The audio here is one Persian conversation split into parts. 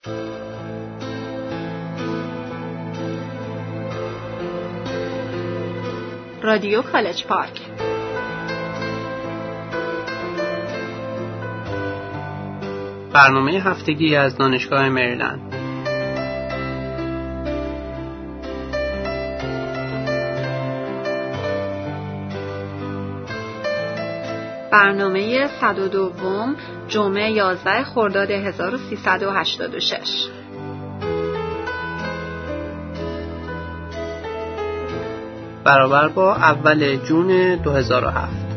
رادیو کالج پارک. برنامه هفتگی از دانشگاه مریلند. برنامه 102 جمعه 11 خرداد 1386. برابر با اول جون 2007.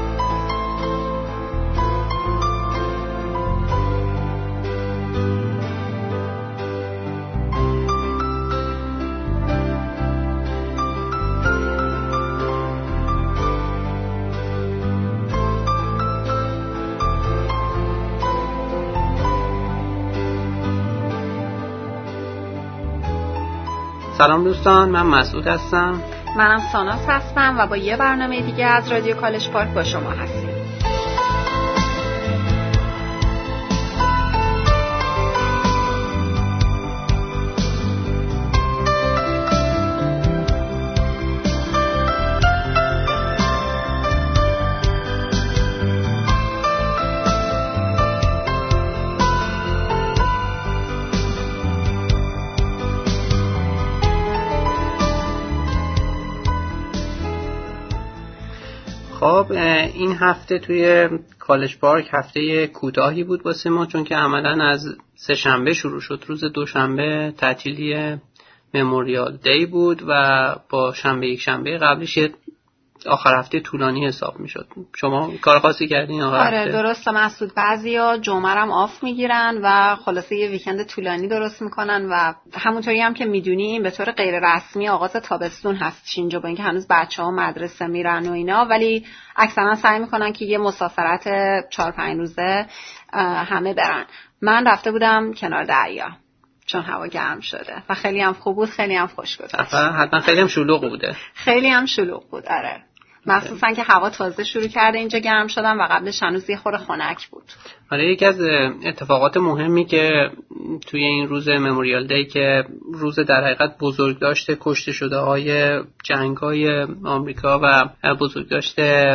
سلام دوستان، من مسعود هستم. منم ساناس هستم و با یه برنامه دیگه از رادیو کالج پارک با شما هستیم. خب این هفته توی کالج پارک هفته کوتاهی بود واسه ما، چون که عملاً از سه شنبه شروع شد. روز دوشنبه تعطیلی مموریال دی بود و با شنبه یک شنبه قبلش آخر هفته طولانی حساب میشد. شما کار خاصی کردین آخر هفته؟ آره درسته مسعود، بعضیا جمعه هم آف میگیرن و خلاصه یه ویکند طولانی درست میکنن و همونطوری هم که میدونیم به طور غیر رسمی آغاز تابستون هست اینجا، با اینکه هنوز بچه‌ها مدرسه میرن و اینا، ولی اکثرا سعی میکنن که یه مسافرت 4-5 روزه همه برن. من رفته بودم کنار دریا چون هوا گرم شده و خیلی هم خوب بود، خیلی هم خوش گذشت. حتما خیلی هم شلوغ بوده. خیلی هم شلوغ بود، آره. مخصوصا که هوا تازه شروع کرده اینجا گرم شدن و قبلش هنوز یه خورده خنک بود. آره، یکی از اتفاقات مهمی که توی این روز مموریال دی که روز در حقیقت بزرگداشت کشته شده های جنگ های آمریکا و بزرگداشت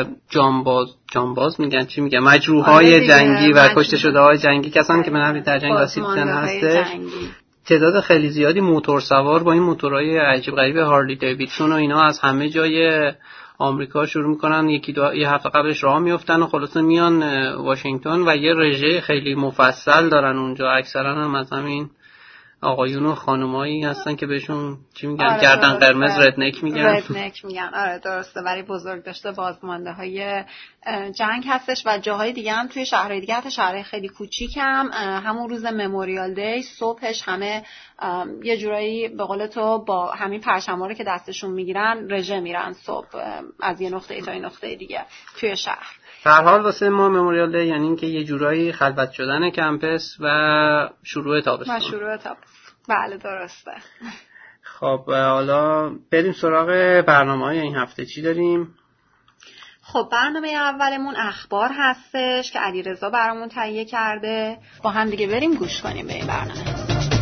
جانباز میگن چی میگن مجروح های جنگی و کشته شده های جنگی، کسانی که به نحوی در جنگ آسیب دیدن هستش. تعداد خیلی زیادی موتور سوار با این موتورهای عجیب غریب هارلی دیویدسون و اینا از همه جای آمریکا شروع میکنن، یه هفته قبلش راه میافتن و خلاصه میان واشنگتن و یه رژه خیلی مفصل دارن اونجا. اکثرا هم از همین آقایون و خانمایی هستن که بهشون چی میگن؟ آره گردن قرمز ردنک میگن. آره درسته، ولی بزرگ داشته بازمانده های جنگ هستش و جاهای دیگه هم توی شهرهای دیگه، حتی شهرهای خیلی کوچیک هم همون روز مموریال دی صبحش همه یه جورایی به قول تو با همین پرچم‌ها رو که دستشون میگیرن رژه میرن صبح از یه نقطه تا این نقطه دیگه توی شهر. در حال واسه ما مموریال دی یعنی اینکه یه جورایی خلوت شدن کمپس و شروع تابستون. بله درسته. خب حالا بریم سراغ برنامه‌های این هفته. چی داریم؟ خب برنامه اولمون اخبار هستش که علیرضا برامون تهیه کرده. با هم دیگه بریم گوش کنیم به این برنامه.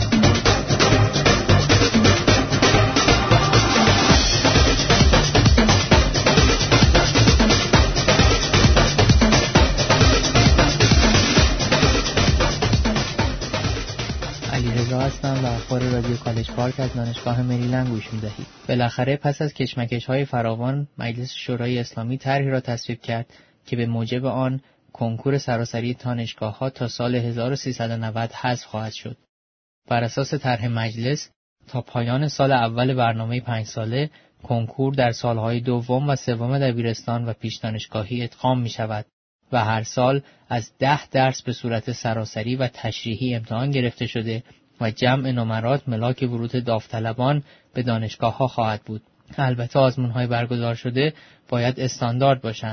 هستم و اخبار رادیو کالج پارک از دانشگاه مریلند گوش می‌دهید. بالاخره پس از کشمکش‌های فراوان مجلس شورای اسلامی طرحی را تصویب کرد که به موجب آن کنکور سراسری دانشگاه‌ها تا سال 1390 حذف خواهد شد. بر اساس طرح مجلس تا پایان سال اول برنامه 5 ساله کنکور در سالهای دوم و سوم دبیرستان و پیش دانشگاهی ادغام می‌شود و هر سال از 10 درس به صورت سراسری و تشریحی امتحان گرفته شده و جمع نمرات ملاک ورود داوطلبان به دانشگاه‌ها خواهد بود. البته آزمون‌های برگزار شده باید استاندارد باشند،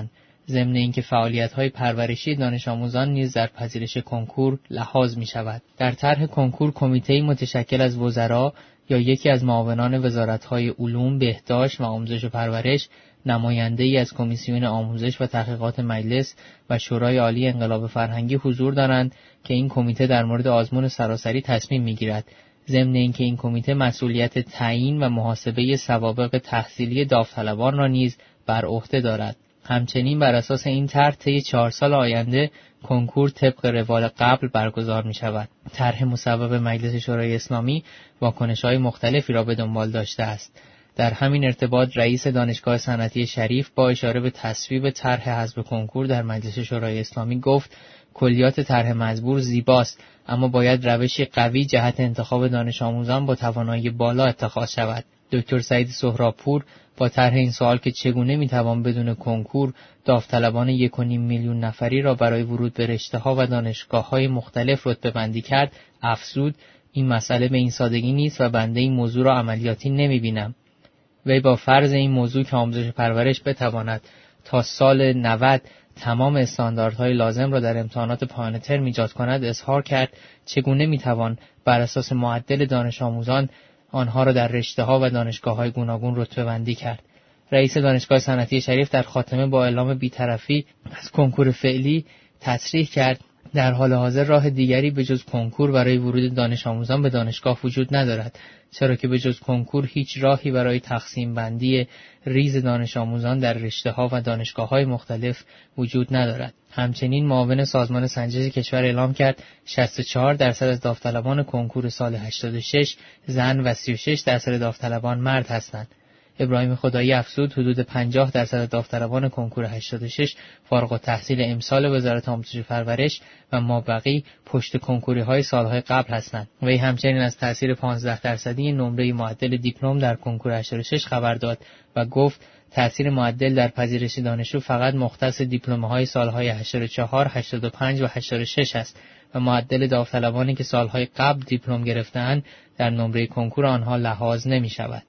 ضمن اینکه فعالیت‌های پرورشی دانش آموزان نیز در پذیرش کنکور لحاظ می‌شود. در طرح کنکور کمیته‌ای متشکل از وزرا یا یکی از معاونان وزارت‌های علوم، بهداشت و آموزش و پرورش، نماینده‌ای از کمیسیون آموزش و تحقیقات مجلس و شورای عالی انقلاب فرهنگی حضور دارند که این کمیته در مورد آزمون سراسری تصمیم می‌گیرد. ضمن اینکه این کمیته مسئولیت تعیین و محاسبه سوابق تحصیلی داوطلبان را نیز بر عهده دارد. همچنین بر اساس این طرح طی 4 سال آینده کنکور طبق روال قبل برگزار می شود. طرح مصوب مجلس شورای اسلامی واکنش‌های مختلفی را به دنبال داشته است. در همین ارتباط رئیس دانشگاه صنعتی شریف با اشاره به تصویب طرح حذف کنکور در مجلس شورای اسلامی گفت کلیات طرح مزبور زیباست، اما باید روشی قوی جهت انتخاب دانش آموزان با توانایی بالا اتخاذ شود. دکتر سعید سهرابپور با طرح این سوال که چگونه میتوان بدون کنکور داوطلبان 1.5 میلیون نفری را برای ورود به رشته‌ها و دانشگاه‌های مختلف رتبه‌بندی کرد، افزود این مسئله به این سادگی نیست و بنده این موضوع را عملیاتی نمی‌بینم. وی با فرض این موضوع که آموزش پرورش بتواند تا سال 90 تمام استانداردهای لازم را در امتحانات پایان ترم ایجاد کند اظهار کرد چگونه میتوان بر اساس معدل دانش آموزان آنها را در رشته‌ها و دانشگاه‌های گوناگون رتبه‌بندی کرد. رئیس دانشگاه صنعتی شریف در خاتمه با اعلام بی‌طرفی از کنکور فعلی تصریح کرد در حال حاضر راه دیگری به جز کنکور برای ورود دانش آموزان به دانشگاه وجود ندارد، چرا که به جز کنکور هیچ راهی برای تقسیم بندی ریز دانش آموزان در رشته‌ها و دانشگاه‌های مختلف وجود ندارد. همچنین معاون سازمان سنجش کشور اعلام کرد 64% از داوطلبان کنکور سال 86 زن و 36% داوطلبان مرد هستند. ابراهیم خدایی افزود حدود 50% داوطلبان کنکور 86 فارغ التحصیل امسال وزارت آموزش و پرورش و مابقی پشت کنکوری‌های سالهای قبل هستند. وی همچنین از تاثیر 15% نمره معدل دیپلم در کنکور 86 خبر داد و گفت تاثیر معدل در پذیرش دانشجو فقط مختص دیپلم‌های سالهای 84, 85 و 86 است و معدل داوطلبانی که سالهای قبل دیپلم گرفته‌اند در نمره کنکور آنها لحاظ نمی‌شود.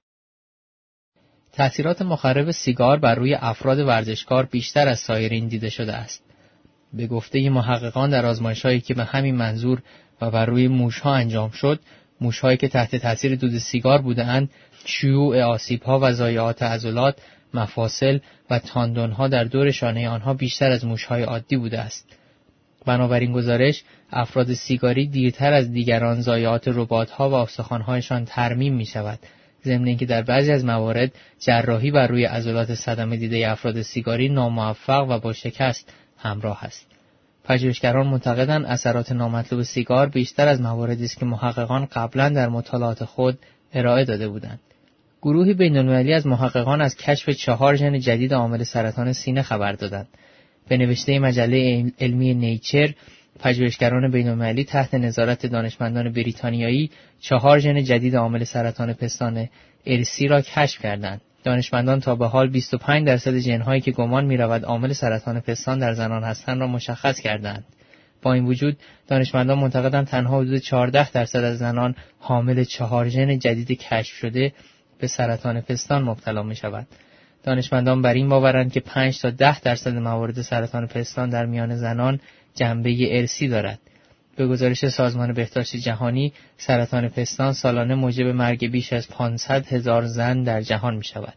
تأثیرات مخرب سیگار بر روی افراد ورزشکار بیشتر از سایرین دیده شده است. به گفته محققان در آزمایش‌هایی که به همین منظور و بر روی موش‌ها انجام شد، موش‌هایی که تحت تأثیر دود سیگار بودند، شیوع آسیب‌ها و ضایعات عضلات، مفاصل و تاندون‌ها در دور شانه آنها بیشتر از موش‌های عادی بوده است. بنابراین گزارش افراد سیگاری دیرتر از دیگران ضایعات رباط‌ها و استخوان‌هایشان ترمیم می‌شود. ضمن اینکه در بعضی از موارد جراحی بر روی عضلات صدمه دیده افراد سیگاری ناموفق و با شکست همراه است. پژوهشگران معتقدند اثرات نامطلوب سیگار بیشتر از مواردی است که محققان قبلا در مطالعات خود ارائه داده بودند. گروهی بین‌المللی از محققان از کشف 4 ژن جدید عامل سرطان سینه خبر دادند. به نوشته مجله علمی نیچر، پژوهشگران بین‌المللی تحت نظارت دانشمندان بریتانیایی 4 ژن جدید عامل سرطان پستان ارسی را کشف کردند. دانشمندان تا به حال 25% ژن‌هایی که گمان می‌رود عامل سرطان پستان در زنان هستند را مشخص کردند. با این وجود دانشمندان معتقدند تنها حدود 14% از زنان حامل 4 ژن جدید کشف شده به سرطان پستان مبتلا می‌شوند. دانشمندان بر این باورند که 5 تا 10% موارد سرطان پستان در میان زنان جنبه ارثی دارد. به گزارش سازمان بهداشت جهانی، سرطان پستان سالانه موجب مرگ بیش از 500,000 زن در جهان می شود.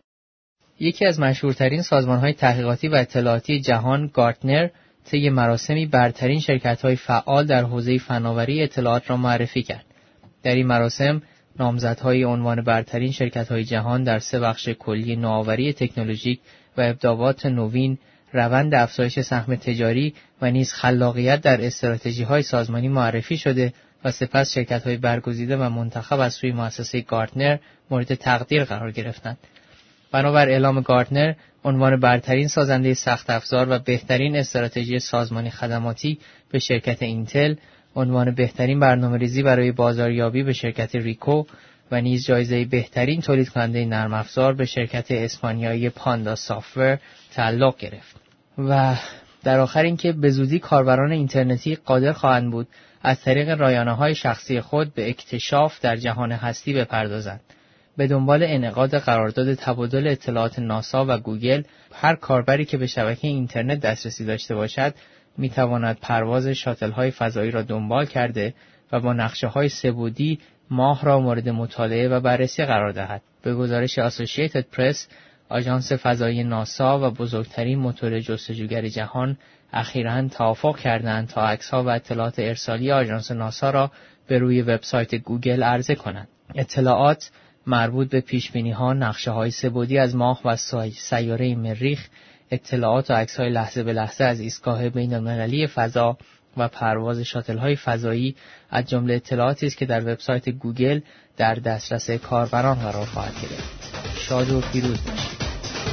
یکی از مشهورترین سازمان‌های تحقیقاتی و اطلاعاتی جهان، گارتنر، طی مراسمی برترین شرکت‌های فعال در حوزه فناوری اطلاعات را معرفی کرد. در این مراسم، نامزدهای عنوان برترین شرکت‌های جهان در 3 بخش کلی نوآوری تکنولوژیک و ابداعات نوین، روند افزایش سهم تجاری و نیز خلاقیت در استراتژی‌های سازمانی معرفی شده و سپس شرکت‌های برگزیده و منتخب از سوی مؤسسه گارتنر مورد تقدیر قرار گرفتند. بنابر اعلام گارتنر، عنوان برترین سازنده سخت افزار و بهترین استراتژی سازمانی خدماتی به شرکت اینتل، عنوان بهترین برنامه‌ریزی برای بازاریابی به شرکت ریکو و نیز جایزه بهترین تولید کننده نرم افزار به شرکت اسپانیایی پاندا سافت‌ور تعلق گرفت. و در آخر اینکه به زودی کاربران اینترنتی قادر خواهند بود از طریق رایانه‌های شخصی خود به اکتشاف در جهان هستی بپردازند. به دنبال انعقاد قرارداد تبادل اطلاعات ناسا و گوگل، هر کاربری که به شبکه اینترنت دسترسی داشته باشد میتواند پرواز شاتل‌های فضایی را دنبال کرده و با نقشه‌های سه‌بعدی ماه را مورد مطالعه و بررسی قرار دهد. به گزارش اسوسییتد پرس، آژانس فضایی ناسا و بزرگترین موتور جستجوگر جهان اخیراً توافق کردند تا عکس‌ها و اطلاعات ارسالی آژانس ناسا را به روی وبسایت گوگل عرضه کنند. اطلاعات مربوط به پیش‌بینی‌ها، نقشه‌های سه‌بعدی از ماه و سیاره مریخ، اطلاعات و عکس‌های لحظه به لحظه از ایستگاه بین‌المللی فضا و پرواز شاتل‌های فضایی از جمله اطلاعاتی است که در وبسایت گوگل در دسترس کاربران قرار خواهد گرفت. شاد و پیروز باشید.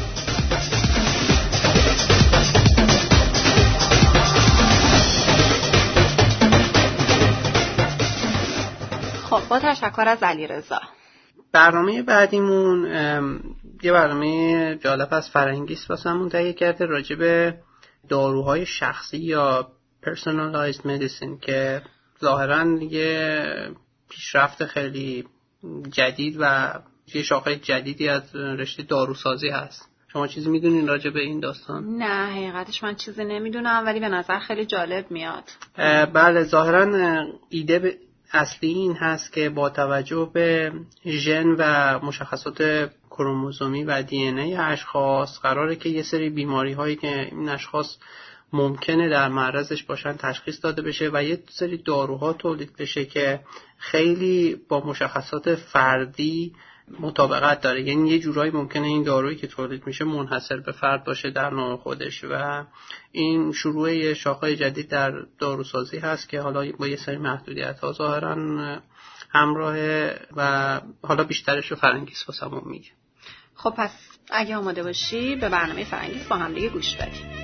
خب با تشکر از علیرضا. برنامه بعدیمون یه برنامه جالب از فرهنگیست واسمون تهیه کرده راجع به داروهای شخصی یا personalized medicine که ظاهراً یه پیشرفت خیلی جدید و یه شاخه جدیدی از رشته داروسازی هست. شما چیزی میدونین راجع به این داستان؟ نه حقیقتش من چیزی نمیدونم، ولی به نظر خیلی جالب میاد. بله، ظاهراً ایده اصلی این هست که با توجه به ژن و مشخصات کروموزومی و دی ان ای اشخاص قراره که یه سری بیماری هایی که این اشخاص ممکنه در معرضش باشن تشخیص داده بشه و یه سری داروها تولید بشه که خیلی با مشخصات فردی مطابقت داره. یعنی یه جورایی ممکنه این دارویی که تولید میشه منحصر به فرد باشه در نوع خودش و این شروع یه شاخه جدید در داروسازی هست که حالا با یه سری محدودیت‌ها ظاهراً همراهه و حالا بیشترش رو فرهنگیست واسمون میگه. خب پس اگه آماده باشی به برنامه فرهنگیست با هم دیگه گوش بدیم.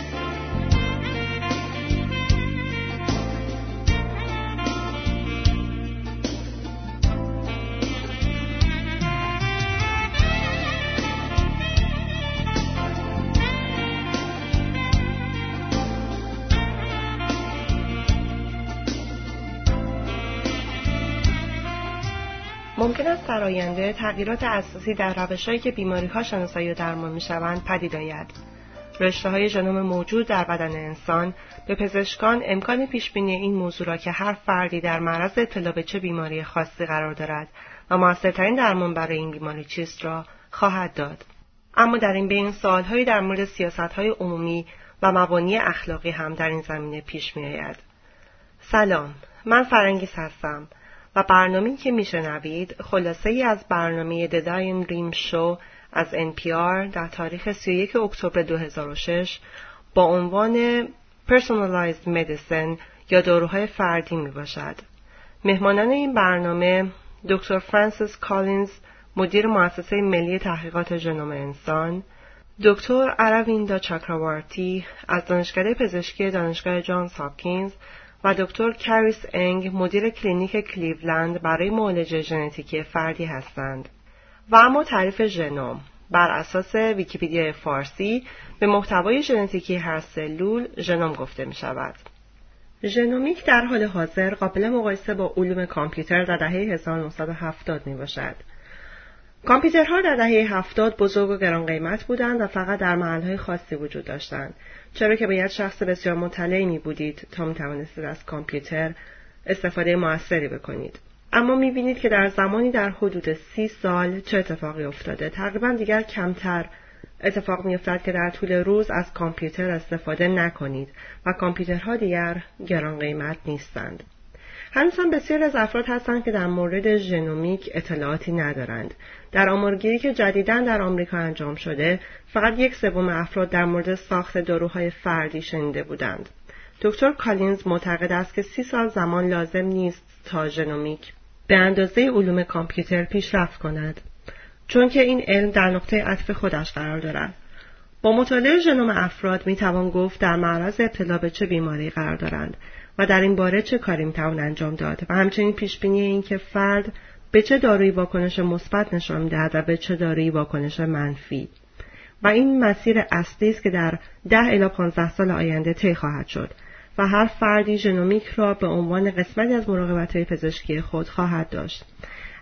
ممکن است در آینده تغییرات اساسی در روش‌هایی که بیماری‌ها شناسایی و درمان می‌شوند پدید آید. رشته‌های ژنوم موجود در بدن انسان به پزشکان امکان پیش‌بینی این موضوع را که هر فردی در معرض اطلاع به چه بیماری خاصی قرار دارد و موثرترین درمان برای این بیماری چیست را خواهد داد. اما در این بین سوال‌هایی در مورد سیاست‌های عمومی و مبانی اخلاقی هم در این زمینه پیش می‌آید. سلام، من فرهنگیست هستم و برنامه‌ای که میشنوید خلاصه‌ای از برنامه The Diane Rehm Show از NPR در تاریخ 31 اکتبر 2006 با عنوان Personalized Medicine یا داروهای فردی میباشد. مهمانان این برنامه دکتر فرانسیس کالینز، مدیر مؤسسه ملی تحقیقات ژنوم انسان، دکتر اراویندا چاکراوارتی از دانشکده پزشکی دانشگاه جانز هاپکینز و دکتر کریس انگ، مدیر کلینیک کلیولند برای معالجه ژنتیکی فردی هستند. و اما تعریف ژنوم بر اساس ویکی‌پدیا فارسی به محتوای ژنتیکی هر سلول ژنوم گفته می شود. ژنومیک در حال حاضر قابل مقایسه با علوم کامپیوتر در دهه 1970 می باشد. کامپیوترها در دهه 70 بزرگ و گران قیمت بودند و فقط در محل‌های خاصی وجود داشتند، چرا که باید شخص بسیار مطلعی می بودید تا می توانستید از کامپیوتر استفاده موثری بکنید. اما می بینید که در زمانی در حدود 30 سال چه اتفاقی افتاده. تقریبا دیگر کمتر اتفاق می افتد که در طول روز از کامپیوتر استفاده نکنید و کامپیوترها دیگر گران قیمت نیستند. هنوز هم بسیار از افراد هستند که در مورد ژنومیک اطلاعاتی ندارند. در آمارگیری که جدیداً در آمریکا انجام شده، فقط 1/3 افراد در مورد ساخت داروهای فردی شنیده بودند. دکتر کالینز معتقد است که 30 سال زمان لازم نیست تا ژنومیک به اندازه علوم کامپیوتر پیشرفت کند، چون که این علم در نقطه عطف خودش قرار دارد. با مطالعه ژنوم افراد می توان گفت در معرض ابتلا به چه بیماری قرار دارند و در این باره چه کاری می توان انجام داد و همچنین پیش بینی این که فرد به چه دارویی واکنش مثبت نشان می‌دهد و به چه دارویی واکنش منفی. و این مسیر اصلی است که در 10 الی 15 سال آینده طی خواهد شد و هر فردی ژنومیک را به عنوان قسمتی از مراقبت‌های پزشکی خود خواهد داشت.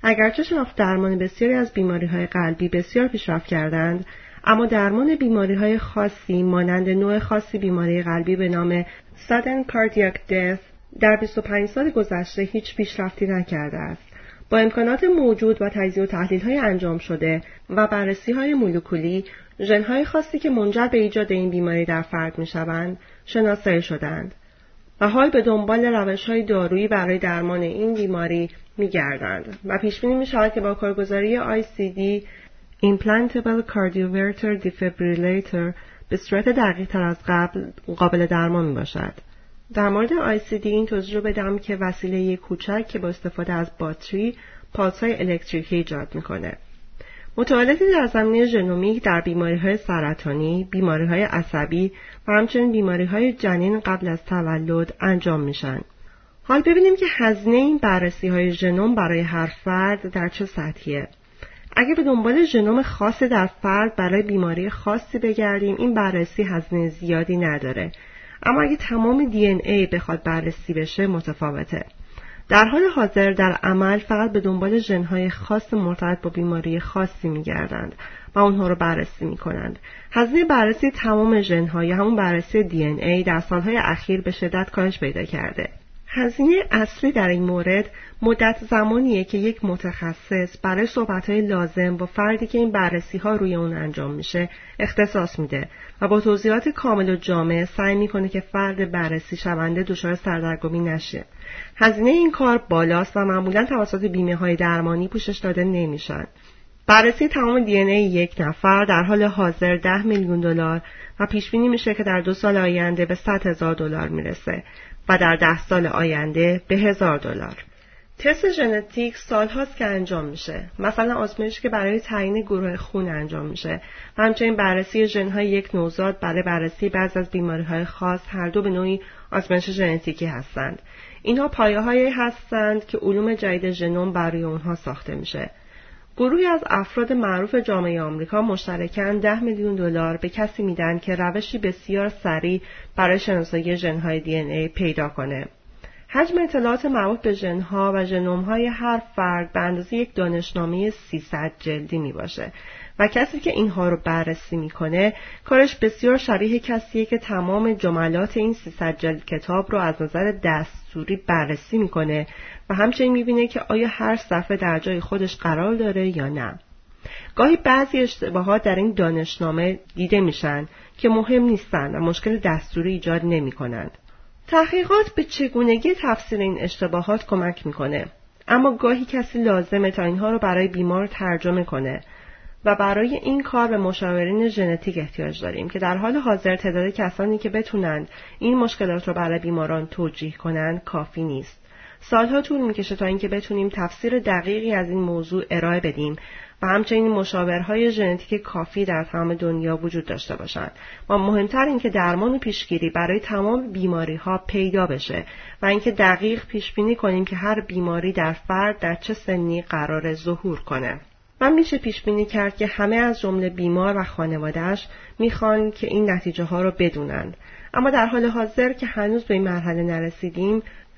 اگرچه شناخت درمان بسیاری از بیماری‌های قلبی بسیار پیشرفت کردند، اما درمان بیماری‌های خاصی مانند نوع خاصی بیماری قلبی به نام Sudden Cardiac Death در 25 سال گذشته هیچ پیشرفتی نکرده است. با امکانات موجود و تجزیه و تحلیل‌های انجام شده و بررسی‌های مولکولی، ژن‌های خاصی که منجر به ایجاد این بیماری در فرد می‌شوند، شناسایی شدند و حال به دنبال روش‌های دارویی برای درمان این بیماری می‌گردند و پیش‌بینی می‌شود که با کارگزاری ICD Implantable Cardioverter Defibrillator به صورت دقیق‌تر از قبل قابل درمان می‌باشد. در مورد ICD این توضیح رو بدم که وسیله کوچک که با استفاده از باتری پالس‌های الکتریکی ایجاد می‌کنه. مطالعاتی در زمینه ژنومیک در بیماری‌های سرطانی، بیماری‌های عصبی و همچنین بیماری‌های جنین قبل از تولد انجام میشن. حال ببینیم که هزینه این بررسی‌های ژنوم برای هر فرد در چه سطحیه. اگه به دنبال ژنوم خاص در فرد برای بیماری خاصی بگردیم، این بررسی هزینه زیادی نداره. اما اگه تمام DNA بخواد بررسی بشه متفاوته. در حال حاضر در عمل فقط به دنبال ژن‌های خاص مرتبط با بیماری خاصی می‌گردند و اونها رو بررسی می‌کنند. هزینه بررسی تمام ژن‌ها یا همون بررسی DNA در سالهای اخیر به شدت کاهش پیدا کرده. هزینه اصلی در این مورد مدت زمانیه که یک متخصص برای صحبت‌های لازم با فردی که این بررسی‌ها روی اون انجام میشه اختصاص میده و با توضیحات کامل و جامع سعی میکنه که فرد بررسی شونده دچار سردرگمی نشه. هزینه این کار بالاست و معمولاً توسط بیمه‌های درمانی پوشش داده نمیشن. بررسی تمام DNA یک نفر در حال حاضر $10 میلیون و پیش بینی میشه که در 2 سال آینده به $100,000 میرسه و در 10 سال آینده به $1,000. تست ژنتیک سالهاست که انجام میشه. مثلا آزمایشی که برای تعیین گروه خون انجام میشه و همچنین بررسی ژن‌های یک نوزاد برای بررسی بعضی از بیماری‌های خاص، هر دو به نوعی آزمایش ژنتیکی هستند. اینها پایه‌هایی هستند که علوم جدید ژنوم برای اونها ساخته میشه. گروهی از افراد معروف جامعه آمریکا مشترکاً $10 میلیون به کسی میدن که روشی بسیار سریع برای شناسایی ژن‌های DNA پیدا کنه. حجم اطلاعات مربوط به ژن‌ها و ژنوم‌های هر فرد به اندازه یک دانشنامه 300 جلدی میباشه و کسی که اینها رو بررسی میکنه کارش بسیار شبیه کسیه که تمام جملات این 300 جلد کتاب رو از نظر دستوری بررسی میکنه و همچنین میبینه که آیا هر صفحه در جای خودش قرار داره یا نه. گاهی بعضی اشتباهات در این دانشنامه دیده میشن که مهم نیستن و مشکل دستوری ایجاد نمیکنند. تحقیقات به چگونگی تفسیر این اشتباهات کمک میکنه، اما گاهی کسی لازمه تا اینها رو برای بیمار ترجمه کنه و برای این کار به مشاورین ژنتیک احتیاج داریم که در حال حاضر تعداد کسانی که بتونن این مشکلات رو برای بیماران توجیه کنن کافی نیست. سالها طول میکشه تا اینکه بتونیم تفسیر دقیقی از این موضوع ارائه بدیم و همچنین مشاورهای ژنتیک کافی در تمام دنیا وجود داشته باشند و مهمتر این که درمان و پیشگیری برای تمام بیماری‌ها پیدا بشه و اینکه دقیق پیش بینی کنیم که هر بیماری در فرد در چه سنی قرار ظهور کنه. و میشه پیش بینی کرد که همه از جمله بیمار و خانواده‌اش میخوان که این نتیجه ها رو بدونن، اما در حال حاضر که هنوز به این مرحله نرسیدیم،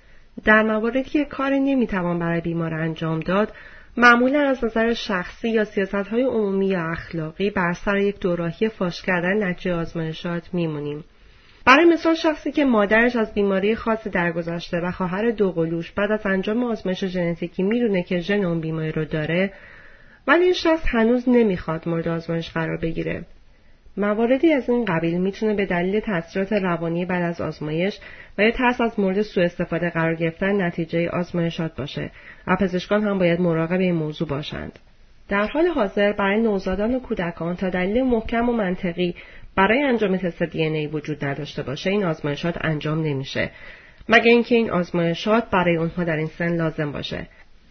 در مواردی که کاری نمیتوان برای بیمار انجام داد، معمولا از نظر شخصی یا سیاست‌های عمومی یا اخلاقی بر سر یک دوراهی فاش کردن نتیجه آزمایشات میمونیم. برای مثال شخصی که مادرش از بیماری خاصی درگذشته و خواهر دوقلوش بعد از انجام آزمایش ژنتیکی میدونه که ژن اون بیماری رو داره، ولی این شخص هنوز نمیخواد مورد آزمایش قرار بگیره. مواردی از این قبیل میتونه به دلیل تاثیرات روانی بعد از آزمایش و یا ترس از مورد سوء استفاده قرار گرفتن نتیجه آزمایشات باشه و پزشکان هم باید مراقب این موضوع باشند. در حال حاضر برای نوزادان و کودکان تا دلیل محکم و منطقی برای انجام تست DNA وجود نداشته باشه این آزمایشات انجام نمیشه، مگر اینکه این آزمایشات برای اونها در این سن لازم باشه.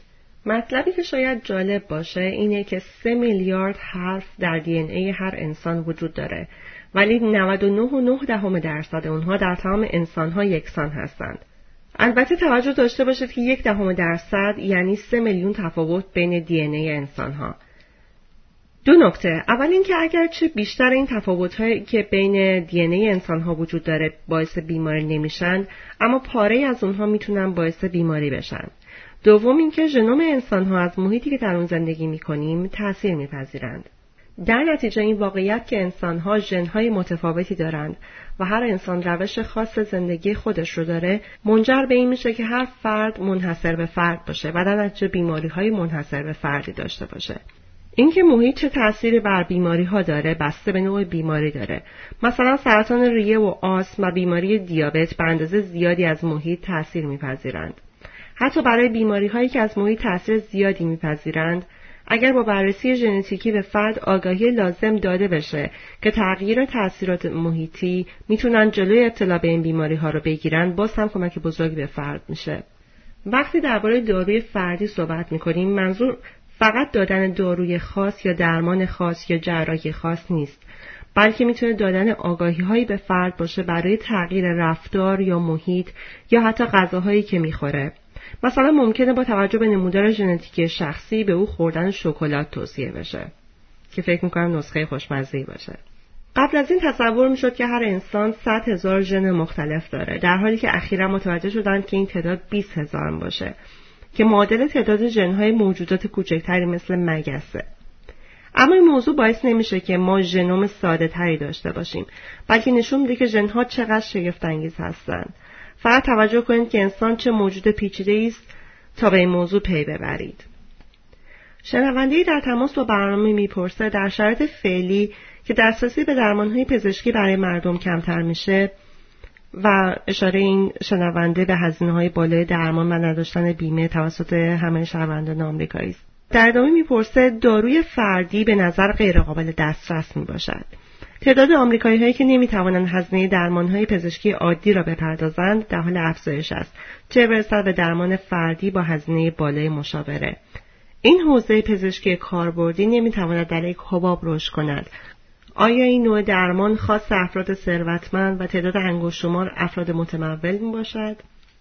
مطلبی که شاید جالب باشه اینه که 3 میلیارد حرف در DNA هر انسان وجود داره، ولی 99.9% اونها در تمام انسانها یکسان هستند. البته توجه داشته باشید که 0.1% یعنی 3 میلیون تفاوت بین DNA انسانها. 2 نکته. اول اینکه اگرچه بیشتر این تفاوت‌هایی که بین DNA انسانها وجود داره باعث بیماری نمیشن، اما پاره‌ای از اونها میتونن باعث بیماری بشن. دوم اینکه ژنوم انسان‌ها از محیطی که در اون زندگی می‌کنیم تأثیر می‌پذیرند. در نتیجه این واقعیت که انسان‌ها ژن‌های متفاوتی دارند و هر انسان روش خاص زندگی خودش رو داره، منجر به این میشه که هر فرد منحصر به فرد باشه و در نتیجه بیماری‌های منحصر به فردی داشته باشه. اینکه محیط چه تأثیری بر بیماری‌ها داره بسته به نوع بیماری داره. مثلا سرطان ریه و آسم و بیماری دیابت به اندازه زیادی از محیط تأثیر می‌پذیرند. حتی برای بیماری‌هایی که از محیط تأثیر زیادی می‌پذیرند، اگر با بررسی ژنتیکی به فرد آگاهی لازم داده بشه که تغییر تأثیرات محیطی میتونن جلوی ابتلا به این بیماری‌ها رو بگیرن، باز هم کمک بزرگی به فرد میشه. وقتی درباره داروی فردی صحبت می‌کنیم، منظور فقط دادن داروی خاص یا درمان خاص یا جراحی خاص نیست، بلکه میتونه دادن آگاهی‌هایی به فرد باشه برای تغییر رفتار یا محیط یا حتی غذاهایی که میخوره. مثلا ممکنه با توجه به نمودار ژنتیکی شخصی به او خوردن شکلات توصیه بشه که فکر میکنم نسخه خوشمزه‌ای باشه. قبل از این تصور میشد که هر انسان 100,000 ژن مختلف داره، در حالی که اخیرا متوجه شدن که این تعداد 20,000 باشه که معادل تعداد ژن‌های موجودات کوچکتری مثل مگسه. اما این موضوع باعث نمیشه که ما ژنوم ساده تری داشته باشیم، بلکه نشون میده که ژن‌ها چقدر شگفت‌انگیز هستند. فقط توجه کنید که انسان چه موجود پیچیده‌ای است تا به این موضوع پی ببرید. شنونده‌ای در تماس با برنامه میپرسه در شرایط فعلی که دسترسی به درمان‌های پزشکی برای مردم کمتر میشه و اشاره این شنونده به هزینه‌های بالای درمان و نداشتن بیمه توسط همه شهروندان آمریکایی است. در ادامه میپرسه داروی فردی به نظر غیر قابل دسترس میباشد. تعداد آمریکایی‌هایی که نمی‌توانند هزینه درمان‌های پزشکی عادی را بپردازند در حال افزایش است، چه برسد به درمان فردی با هزینه بالای مشاوره. این حوزه پزشکی کاربردی نمی‌تواند در یک حباب رشد کند. آیا این نوع درمان خاص افراد ثروتمند و تعداد انگشت‌شمار افراد متمول میباشد؟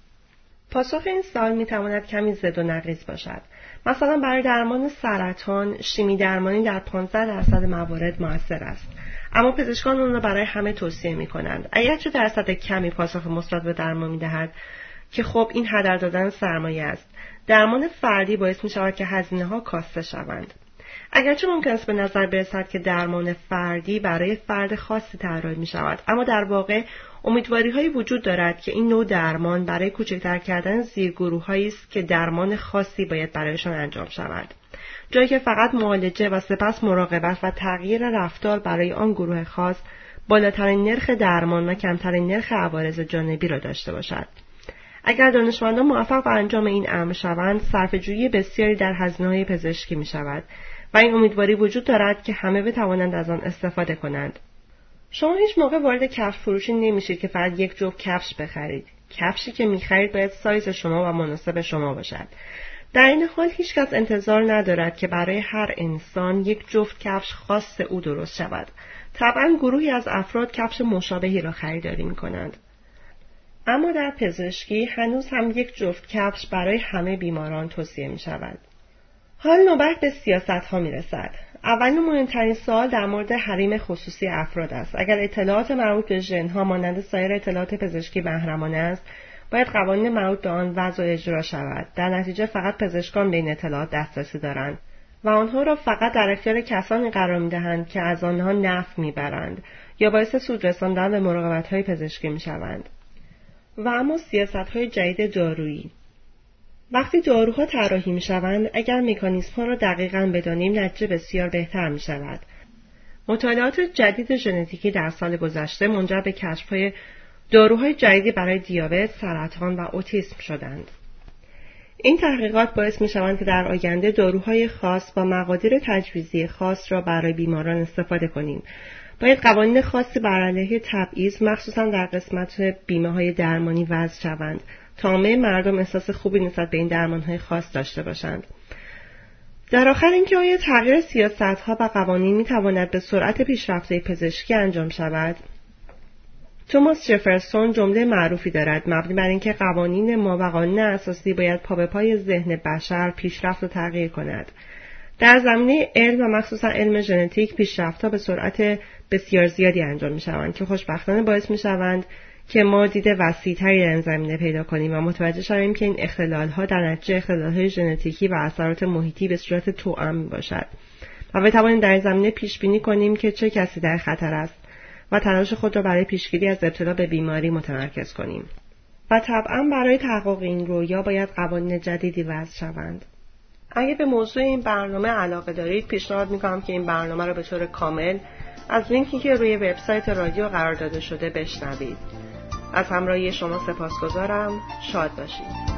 پاسخ این سوال میتواند کمی زد و نقیض باشد. مثلا برای درمان سرطان، شیمی درمانی در 15% موارد مؤثر است، اما پزشکان اون را برای همه توصیه میکنند. اگرچه درصد کمی پاسخ مثبت به درمان میدهد که خب این هدر دادن سرمایه است. درمان فردی باعث میشود که هزینه‌ها کاسته شوند. اگرچه ممکن است به نظر برسد که درمان فردی برای فرد خاصی طراحی می شود، اما در واقع امیدواری‌هایی وجود دارد که این نوع درمان برای کوچکتر کردن زیرگروه‌هایی است که درمان خاصی باید برایشان انجام شود، جایی که فقط معالجه و سپس مراقبت و تغییر رفتار برای آن گروه خاص بالاترین نرخ درمان و کمترین نرخ عوارض جانبی را داشته باشد. اگر دانشمندان موفق به انجام این امر شوند، صرفه‌جویی بسیاری در هزینه‌های پزشکی می شود و این امیدواری وجود دارد که همه بتوانند از آن استفاده کنند. شما هیچ موقع وارد کفش فروشی نمیشید که فقط یک جفت کفش بخرید. کفشی که می‌خرید باید سایز شما و مناسب شما باشد. در این حال هیچ کس انتظار ندارد که برای هر انسان یک جفت کفش خاص او درست شود. طبعاً گروهی از افراد کفش مشابهی را خریداری می‌کنند. اما در پزشکی هنوز هم یک جفت کفش برای همه بیماران توصیه می‌شود. حال نوبت به سیاست‌ها می‌رسد. اولین و مهمترین سوال در مورد حریم خصوصی افراد است. اگر اطلاعات مربوط به ژن‌ها مانند سایر اطلاعات پزشکی محرمانه است، باید قوانین مربوط به آن وضع و اجرا شود. در نتیجه فقط پزشکان به این اطلاعات دسترسی دارند و آنها را فقط در اختیار کسانی قرار می‌دهند که از آنها نفع می‌برند یا باعث سود رساندن به مراقبت‌های پزشکی می‌شوند. و اما سیاست‌های جدید دارویی. وقتی داروها طراحی می‌شوند، اگر مکانیزم‌ها را دقیقاً بدانیم، نتیجه بسیار بهتر می‌شود. مطالعات جدید ژنتیکی در سال گذشته منجر به کشف‌های داروهای جدیدی برای دیابت، سرطان و اوتیسم شدند. این تحقیقات باعث می‌شوند که در آینده داروهای خاص با مقادیر تجویزی خاص را برای بیماران استفاده کنیم. باید قوانین خاصی بر علیه تبعیض، مخصوصاً در قسمت بیمه‌های درمانی وضع شوند تا همه مردم احساس خوبی نسبت به این درمان‌های خاص داشته باشند. در آخر اینکه آیا تغییر سیاست‌ها و قوانین می‌تواند به سرعت پیشرفته پزشکی انجام شود؟ توماس جفرسون جمله معروفی دارد مبنی بر اینکه قوانین ما و قانون اساسی باید پا به پای ذهن بشر پیشرفت و تغییر کند. در زمینه علم و مخصوصا علم ژنتیک پیشرفت‌ها به سرعت بسیار زیادی انجام می‌شوند که خوشبختانه باعث می‌شوند که ما دید وسیع‌تری در این زمینه پیدا کنیم و متوجه شویم که این اختلال‌ها در نتیجه اختلال‌های ژنتیکی و اثرات محیطی به صورت توأم میباشد و بتوانیم در این زمینه پیش بینی کنیم که چه کسی در خطر است و تلاش خود را برای پیشگیری از ابتلا به بیماری متمرکز کنیم. و طبعا برای تحقق این رویا باید قوانین جدیدی وضع شوند. اگه به موضوع این برنامه علاقه دارید، پیشنهاد میکنم که این برنامه را به طور کامل از لینکی که روی وبسایت رادیو قرار داده شده بشنوید. از همراهی شما سپاسگزارم. شاد باشید.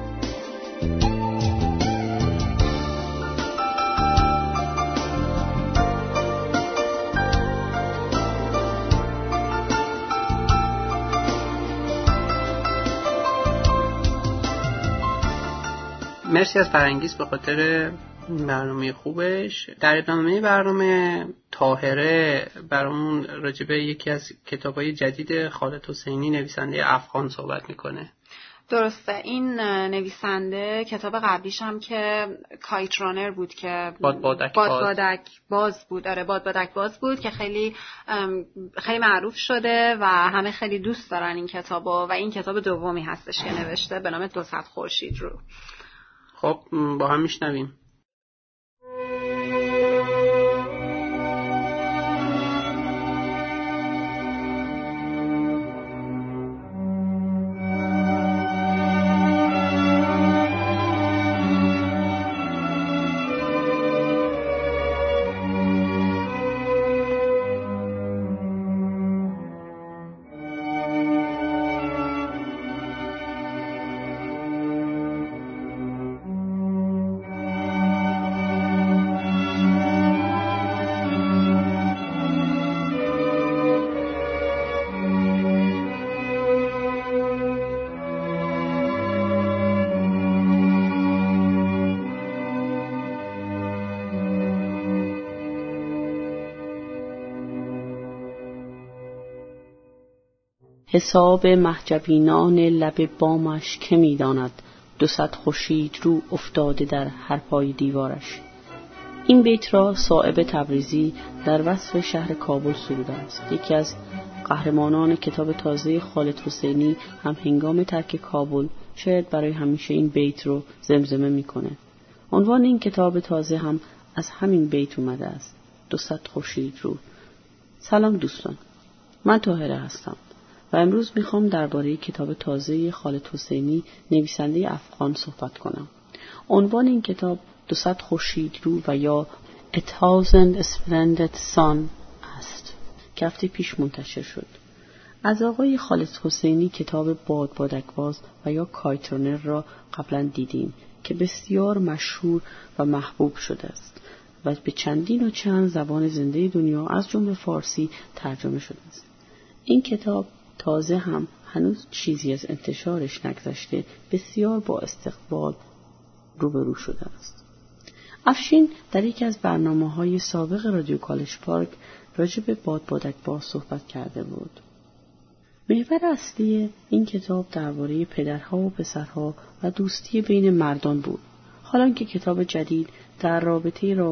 مرسی از فرنگیز به خاطر برنامه خوبش. در ادامه برنامه طاهره برامون راجبه یکی از کتابای جدید خالد حسینی نویسنده افغان صحبت میکنه. درسته، این نویسنده کتاب قبلیش هم که کایت رانر بود که بادبادک باز بود. آره، بادبادک باز بود که خیلی معروف شده و همه خیلی دوست دارن این کتابو و این کتاب دومی هستش که نوشته به نام 200 خورشید رو. خب با هم میشنویم. حساب محجبینان لب بامش که می‌داند 200 خورشید رو افتاده در هر پای دیوارش. این بیت را صائب تبریزی در وصف شهر کابل سروده است. یکی از قهرمانان کتاب تازه خالد حسینی هم هنگام ترک کابل شاید برای همیشه این بیت رو زمزمه می‌کنه. عنوان این کتاب تازه هم از همین بیت اومده است، 200 خورشید رو. سلام دوستان، من طاهره هستم و امروز میخوام درباره کتاب تازه خالد حسینی نویسنده افغان صحبت کنم. عنوان این کتاب 200 خورشید رو و یا 1000 Splendid Sun است که هفته پیش منتشر شد. از آقای خالد حسینی کتاب بادبادک‌باز و یا کایت رانر را قبلا دیدیم که بسیار مشهور و محبوب شده است و به چندین و چند زبان زنده دنیا از جمله فارسی ترجمه شده است. این کتاب تازه هم هنوز چیزی از انتشارش نگذشته بسیار با استقبال روبرو شده است. افشین در یکی از برنامه‌های سابق رادیو کالج پارک راجع به بادبادک‌باز صحبت کرده بود. محور اصلی این کتاب درباره پدرها و پسرها و دوستی بین مردان بود، حالا که کتاب جدید در رابطه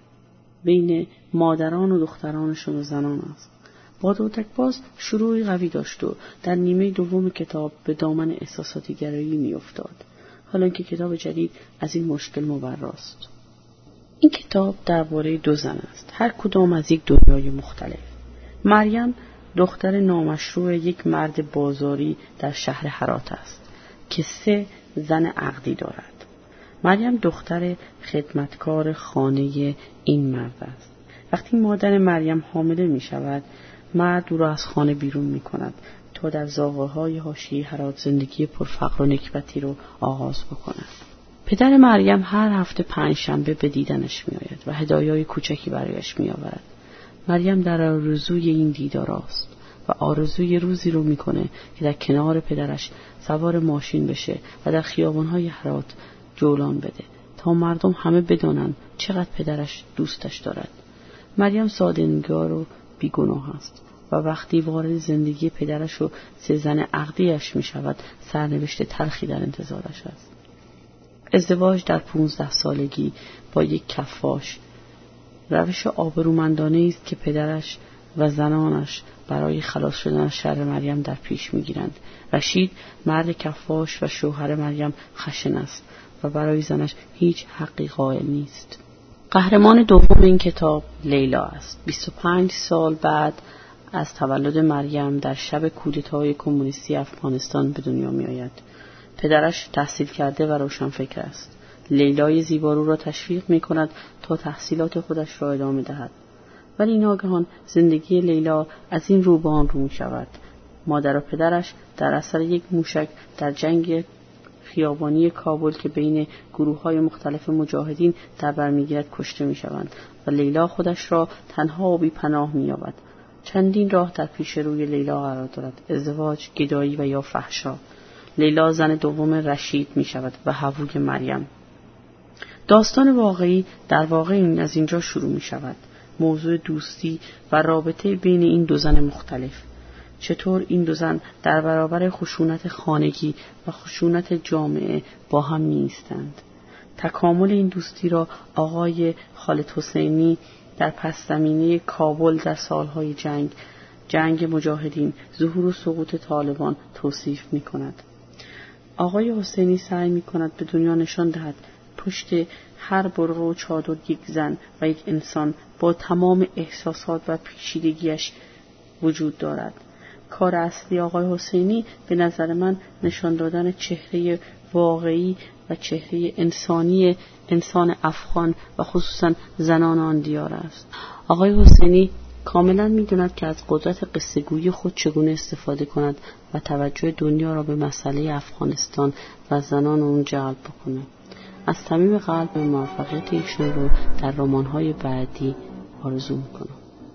بین مادران و دخترانشون و زنان است. بادبادک‌باز شروعی قوی داشت و در نیمه دوم کتاب به دامن احساساتی گرایی می افتاد، حالا که کتاب جدید از این مشکل مبراست. این کتاب درباره 2 زن است، هر کدام از یک دنیای مختلف. مریم دختر نامشروع یک مرد بازاری در شهر هرات است که 3 زن عقدی دارد. مریم دختر خدمتکار خانه این مرد است. وقتی مادر مریم حامله می شود، مرد او را از خانه بیرون می کند تا در زاغه‌های حاشیه هرات زندگی پرفقر و نکبتی را آغاز بکند. پدر مریم هر هفته 5 شنبه به دیدنش می آید و هدایای کوچکی برایش می آورد. مریم در آرزوی این دیدار است و آرزوی روزی رو می کنه که در کنار پدرش سوار ماشین بشه و در خیابان‌های هرات جولان بده تا مردم همه بدانند چقدر پدرش دوستش دارد. مریم ساده‌نگار و بیگناه است و وقتی وارد زندگی پدرش و 3 زن عقدیش می شود سرنوشت تلخی در انتظارش است. ازدواج در 15 سالگی با یک کفاش روش آبرومندانه است که پدرش و زنانش برای خلاص شدن از شر مریم در پیش می‌گیرند. رشید مرد کفاش و شوهر مریم خشن است و برای زنش هیچ حقی قائل نیست. قهرمان دوم این کتاب لیلا است. 25 سال بعد از تولد مریم در شب کودتای کمونیستی افغانستان به دنیا می‌آید. پدرش تحصیل کرده و روشنفکر است. لیلای زیبارو را تشویق می‌کند تا تحصیلات خودش را ادامه دهد. ولی ناگهان زندگی لیلا از این رو به آن رو می‌شود. مادر و پدرش در اثر یک موشک در جنگ خیابانی کابل که بین گروه‌های مختلف مجاهدین در بر می‌گیرد کشته می‌شوند و لیلا خودش را تنها و بی‌پناه می‌یابد. چندین راه در پیش روی لیلا قرار دارد: ازدواج، گدایی و یا فحشا. لیلا زن دوم رشید می‌شود و هووی مریم. داستان واقعی در واقع از اینجا شروع می‌شود. موضوع دوستی و رابطه بین این دو زن مختلف. چطور این دو زن در برابر خشونت خانگی و خشونت جامعه با هم نیستند. تکامل این دوستی را آقای خالد حسینی در پس زمینه کابل در سالهای جنگ مجاهدین، ظهور و سقوط طالبان توصیف می کند. آقای حسینی سعی می کند به دنیا نشان دهد پشت هر برقع و چادر یک زن و یک انسان با تمام احساسات و پیچیدگیش وجود دارد. کار اصلی آقای حسینی به نظر من نشان دادن چهره واقعی و چهره انسانی انسان افغان و خصوصا زنان آن دیار است. آقای حسینی کاملا می‌داند که از قدرت قصه‌گویی خود چگونه استفاده کند و توجه دنیا را به مسئله افغانستان و زنان اون جلب بکند. از صمیم قلب موفقیت ایشون رو در رمان‌های بعدی آرزو می‌کنم.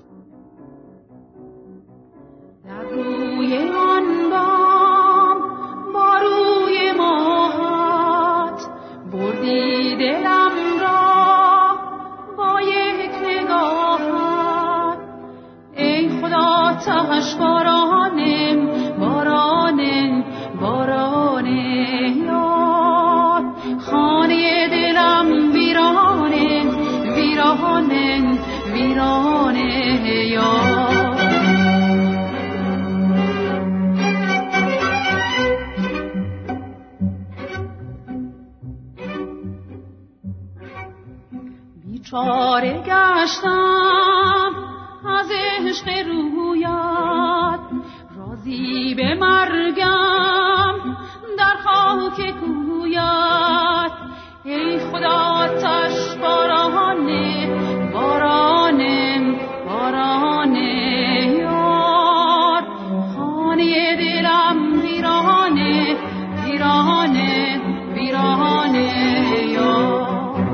چاره گشتم از عشق رویت، راضی به مرگم در خاک کویت. ای خدا آتش بارانه بارانه بارانه یار، خانه دلم ویرانه ویرانه ویرانه یار.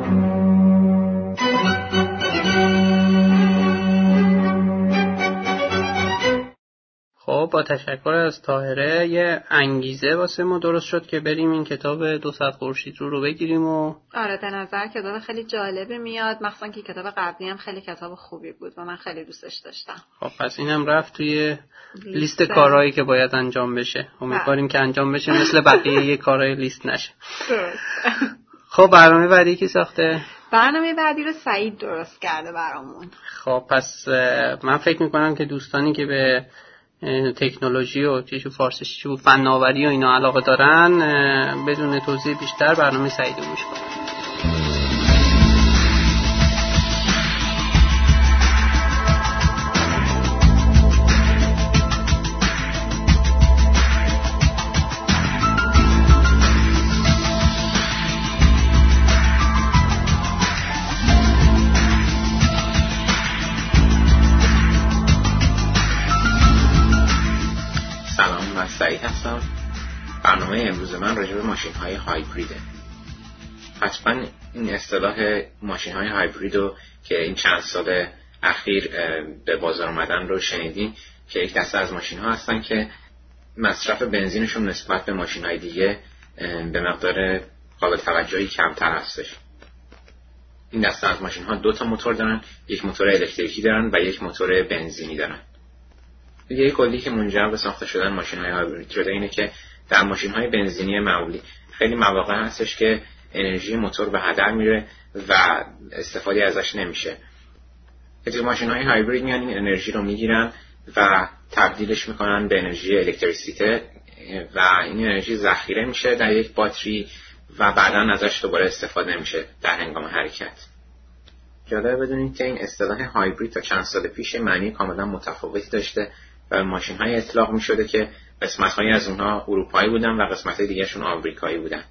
خب با تشکر از طاهره یه انگیزه واسه ما درست شد که بریم این کتاب 200 خورشید رو بگیریم و آره به نظر کتاب خیلی جالبی میاد، مخصوصا که کتاب قبلی هم خیلی کتاب خوبی بود و من خیلی دوستش داشتم. خب پس اینم رفت توی لیست کارهایی که باید انجام بشه. امیدواریم که انجام بشه، مثل بقیه کارهای لیست نشه. خب برنامه بعدی کی ساخته؟ برنامه بعدی رو سعید درست کرده برامون. خب پس من فکر میکنم که دوستانی که به تکنولوژی و چیزو فارسیش و فناوری و اینا علاقه دارن بدون توضیح بیشتر برنامه سعید رو گوش کنن. سعید هستم. برنامه امروز من راجع به ماشین‌های هایبریده. حتما این اصطلاح ماشین‌های هایبرید رو که این چند سال اخیر به بازار اومدن رو شنیدین، که یک دسته از ماشین‌ها هستن که مصرف بنزینشون نسبت به ماشین‌های دیگه به مقدار قابل توجهی کمتر هستش. این دسته از ماشین‌ها 2 تا موتور دارن، یک موتور الکتریکی دارن و یک موتور بنزینی دارن. یه کلی که منجر به ساخته شدن ماشین‌های هایبرید شده اینه که در ماشین‌های بنزینی معمولی خیلی مواقع هستش که انرژی موتور به هدر میره و استفاده ازش نمیشه. که ماشین‌های هایبرید میان این انرژی رو میگیرن و تبدیلش میکنن به انرژی الکتریسیته و این انرژی ذخیره میشه در یک باتری و بعداً ازش دوباره استفاده میشه در هنگام حرکت. جالب بدونید که این اصطلاح هایبرید تا چند سال پیش معنی کاملا متفاوتی داشته و ماشین‌های اطلاق می‌شده که قسمت‌هایی از اونها اروپایی بودن و قسمت‌های دیگه‌شون آمریکایی بودن.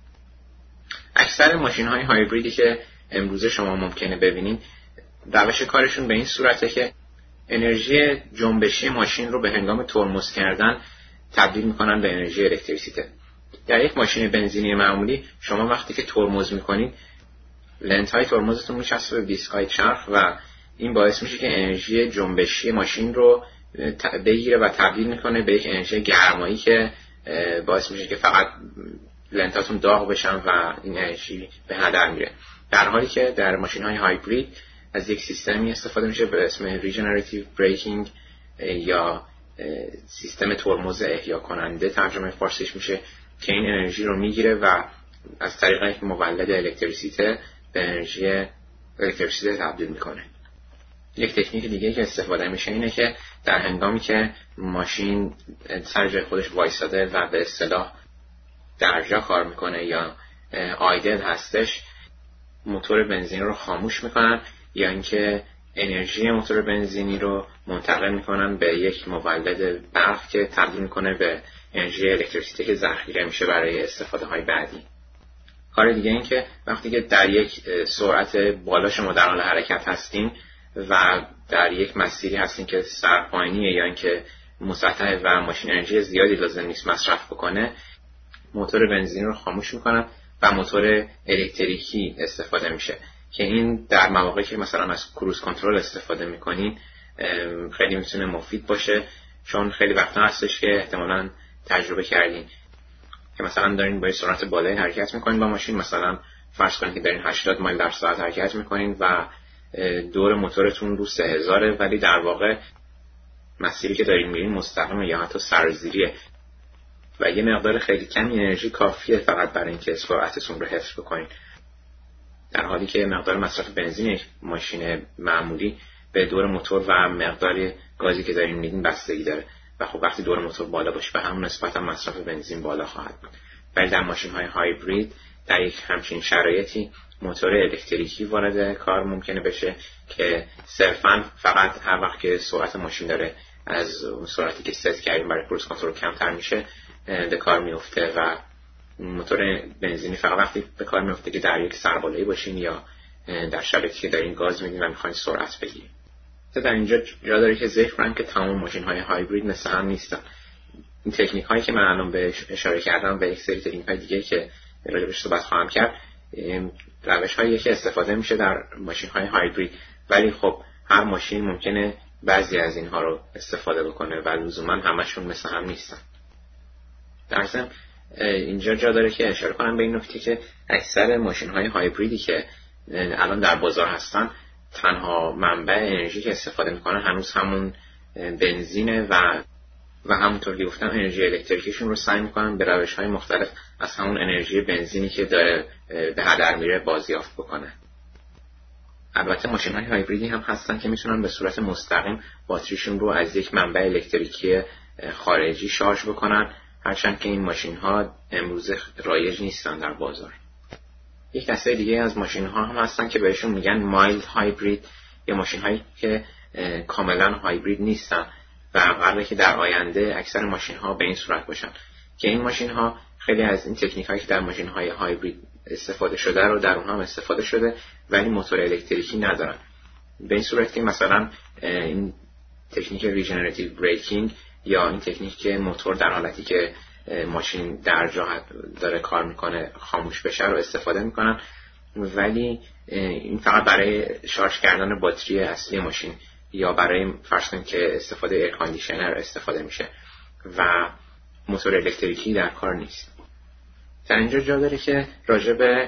اکثر ماشین‌های هایبریدی که امروزه شما ممکنه ببینید روش کارشون به این صورته که انرژی جنبشی ماشین رو به هنگام ترمز کردن تبدیل می‌کنن به انرژی الکتریسیته. در یک ماشین بنزینی معمولی شما وقتی که ترمز می‌کنید لنت‌های ترمزتون میچسبه به دیسک‌های چرخ و این باعث میشه که انرژی جنبشی ماشین رو بگیره و تبدیل میکنه به یک انرژی گرمایی که باعث میشه که فقط لنتاتون داغ بشن و این انرژی به هدر میره. در حالی که در ماشین‌های هایبرید از یک سیستمی استفاده میشه به اسم ریجنراتیو بریکینگ یا سیستم ترمز احیا کننده ترجمه فارسیش میشه که این انرژی رو میگیره و از طریق یک مولد الکتریسیته به انرژی الکتریسیته تبدیل میکنه. یک تکنیک دیگه که استفاده میشه اینه که در هنگامی که ماشین سر جای خودش وایساده و به اصطلاح درجا کار میکنه یا آیدل هستش، موتور بنزینی رو خاموش میکنن یا اینکه انرژی موتور بنزینی رو منتقل میکنن به یک مولد برق که تبدیل میکنه به انرژی الکتریسیته که ذخیره میشه برای استفاده های بعدی. کار دیگه این که وقتی که در یک سرعت بالا شما در حال حرکت هستین و در یک مسیری هستین که سرپایینیه یا اینکه مسطحه و ماشین انرژی زیادی لازم نیست مصرف بکنه، موتور بنزین رو خاموش میکنن و موتور الکتریکی استفاده میشه که این در مواقعی که مثلا از کروز کنترل استفاده میکنین خیلی میتونه مفید باشه، چون خیلی وقتا هستش که احتمالاً تجربه کردین که مثلا دارین با سرعت بالایی حرکت میکنین با ماشین، مثلا فرض کنید که دارین 80 مایل در ساعت حرکت میکنین و دور موتورتون رو 3000 ولی در واقع مسیری که دارین میرین مستقیم یا حتی سرازیریه و یه مقدار خیلی کمی انرژی کافیه فقط برای اینکه سرعتتون رو حفظ بکنین، در حالی که مقدار مصرف بنزین یک ماشین معمولی به دور موتور و مقدار گازی که دارین میدین بستگی داره و خب وقتی دور موتور بالا باشه به همون نسبت هم مصرف بنزین بالا خواهد بود. ولی در ماشین‌های هایبرید در یک همچین شرایطی موتور الکتریکی وارد کار ممکنه بشه که صرفاً فقط هر وقت که سرعت ماشین داره از اون سرعتی که ست کردیم برای کروز کنترل کمتر میشه به کار میفته و موتور بنزینی فقط وقتی به کار میفته که در یک سربالایی باشین یا در شرایطی که دارین گاز میدین و میخواین سرعت بگیرین. در اینجا جا داره که ذکر کنم که تمام ماشین‌های هایبرید مثل هم نیستن. این تکنیک‌هایی که من الان بهش اشاره کردم و یک سری تکنیک‌های دیگه که راجعش صحبت خواهم کرد روش‌هایی که استفاده میشه در ماشین‌های هایبرید، ولی خب هر ماشین ممکنه بعضی از اینها رو استفاده بکنه و لزوما همشون مثل هم نیستن. در ضمن اینجا جا داره که اشاره کنم به این نکته که اکثر ماشین‌های هایبریدی که الان در بازار هستن تنها منبع انرژی که استفاده میکنن هنوز همون بنزینه و همونطور که گفتم انرژی الکتریکیشون رو سعی میکنن به روش‌های مختلف از همون انرژی بنزینی که داره به هدر میره بازیافت بکنه. البته ماشین‌های هایبریدی هم هستن که میتونن به صورت مستقیم باتریشون رو از یک منبع الکتریکی خارجی شارژ بکنن، هرچند که این ماشین‌ها امروزه رایج نیستن در بازار. یک دسته دیگه از ماشین‌ها هم هستن که بهشون میگن مایلد هایبرید یا ماشین‌هایی که کاملا هایبرید نیستن و قراره که در آینده اکثر ماشین‌ها به این صورت باشن که این ماشین‌ها خیلی از این تکنیک‌هایی که در ماشین‌های هایبرید استفاده شده رو در اونها هم استفاده شده ولی موتور الکتریکی ندارن. به این صورت که مثلا این تکنیک ریجنراتیو بریکینگ یا این تکنیک که موتور در حالتی که ماشین در جا داره کار میکنه خاموش بشه رو استفاده میکنن، ولی این فقط برای شارژ کردن باتری اصلی ماشین یا برای فرض کنید که استفاده ایر کاندیشنر استفاده میشه و موتور الکتریکی در کار نیست. در اینجا جا داره که راجع به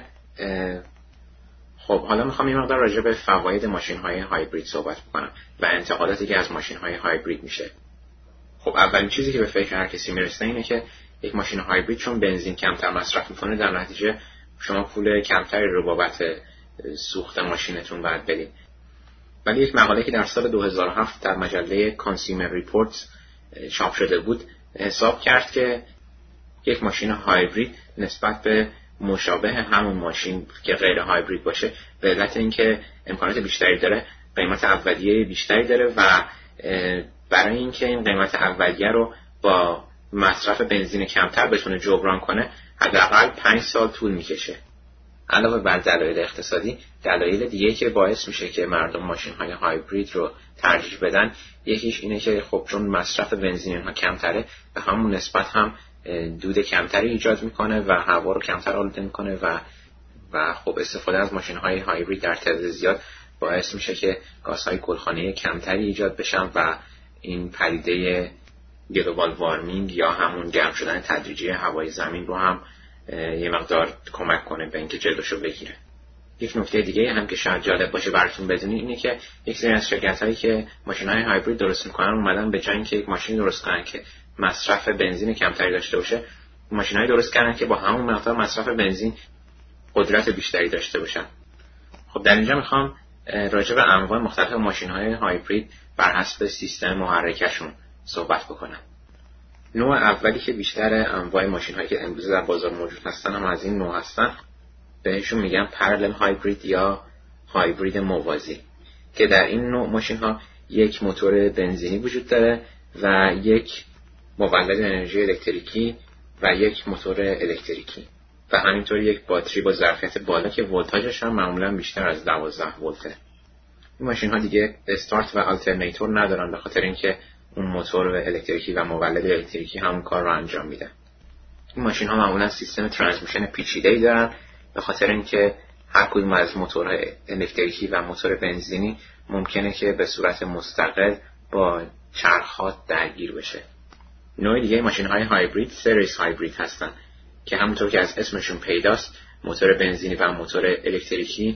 خب حالا میخوام یه مقدار راجع به فواید ماشین‌های هایبرید صحبت بکنم و انتقاداتی که از ماشین‌های هایبرید میشه. خب اولین چیزی که به فکر هر کسی میرسه اینه که یک ماشین هایبرید چون بنزین کمتر مصرف میکنه در نتیجه شما پول کمتری رو بابت سوخت ماشینتون باید بدید. ولی یک مقاله که در سال 2007 در مجله کانسیومر ریپورتس چاپ شده بود حساب کرد که یک ماشین هایبرید نسبت به مشابه همون ماشین که غیر هایبرید باشه، به علت اینکه امکانات بیشتری داره، قیمت اولیه بیشتری داره و برای اینکه این قیمت اولیه رو با مصرف بنزین کمتر بتونه جبران کنه حداقل 5 سال طول میکشه. علاوه بر دلایل اقتصادی، دلایل دیگه که باعث میشه که مردم ماشین‌های هایبرید رو ترجیح بدن، یکیش اینه که خب چون مصرف بنزین ها کمتره، به همون نسبت هم دود کمتری ایجاد میکنه و هوا رو کمتر آلوده میکنه و خب استفاده از ماشین‌های هایبرید در تعداد زیاد باعث میشه که گازهای گلخانه‌ای کمتری ایجاد بشن و این پدیده گلوبال وارمینگ یا همون گرم شدن تدریجی هوای زمین رو هم یه مقدار کمک کنه به اینکه جلوشو بگیره. یک نکته دیگه هم که شاید جالب باشه براتون بدونید اینه که یک سری از شرکت‌هایی که ماشین‌های هایبرید درست می‌کنن اومدن به جای اینکه یک ماشین درست کنن که مصرف بنزین کمتری داشته باشه، ماشین‌هایی درست کردن که با همون مقدار مصرف بنزین قدرت بیشتری داشته باشن. خب در اینجا می‌خوام راجع به انواع مختلف ماشین‌های هایبرید بر حسب سیستم محرکشون صحبت بکنم. نوع اولی که بیشتر انواع ماشین‌هایی که امروز در بازار موجود هستن هم از این نوع هستن، بهشون میگن پرالل هایبرید یا هایبرید موازی، که در این نوع ماشین‌ها یک موتور بنزینی وجود داره و یک مولد انرژی الکتریکی و یک موتور الکتریکی و همینطور یک باتری با ظرفیت بالا که ولتاژش هم معمولاً بیشتر از 12 ولته. این ماشین‌ها دیگه استارت و آلترناتور ندارن، به خاطر اینکه اون موتور الکتریکی و مولد الکتریکی همون کار رو انجام میدن. این ماشین‌ها معمولاً سیستم ترانسمیشن پیچیده‌ای دارن، به خاطر اینکه هر کدوم از موتور الکتریکی و موتور بنزینی ممکنه که به صورت مستقل با چرخات درگیر بشه. نوع دیگه ماشین‌های هایبرید سریز هایبرید هستن که همونطور که از اسمشون پیداست موتور بنزینی و موتور الکتریکی